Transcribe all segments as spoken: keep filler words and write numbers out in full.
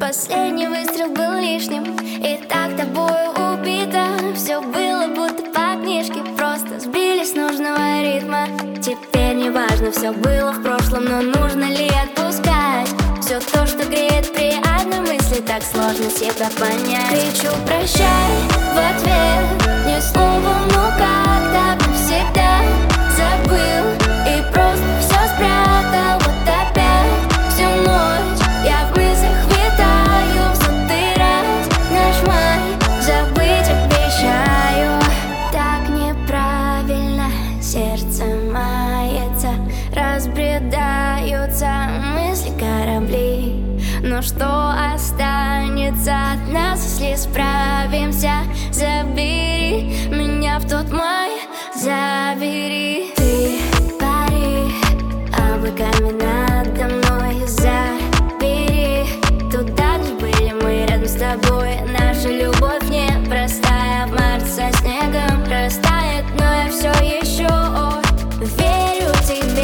Последний выстрел был лишним, и так тобою убито. Все было будто по книжке, просто сбились с нужного ритма. Теперь не важно, все было в прошлом, но нужно ли отпускать все то, что греет при одной мысли, так сложно себя понять. Кричу прощай в ответ, ни слова, ну как-то навсегда забыл и просто все спрятал. Вот опять всю ночь я в мыслях витаю в сотый раз. Наш май забыть обещаю. Так неправильно сердце мается, разбредаются мысли корабли. Но что останется от нас, если справимся? Забери меня в тот май, забери. Ты пари облаками надо мной, забери туда, где были мы рядом с тобой. Наша любовь непростая, в март со снегом растает, но я все еще верю тебе.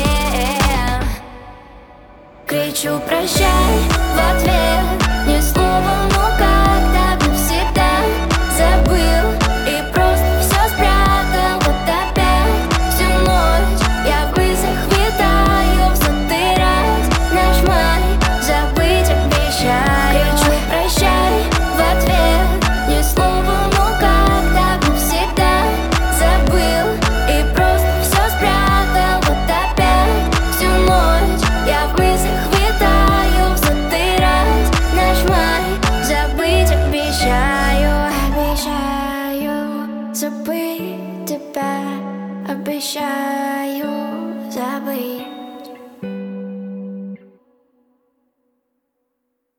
Кричу прощай в ответ, ни слова, ну как-то навсегда забыл и просто все спрятал. Вот опять всю ночь я в мыслях витаю в сотый раз. Наш май забыть обещаю. Кричу прощай в ответ, ни слова, ну как-то навсегда забыл и просто все спрятал. Вот опять всю ночь я в мыслях витаю в сотый раз. Наш май забыть обещаю. Обещаю забыть тебя, обещаю забыть.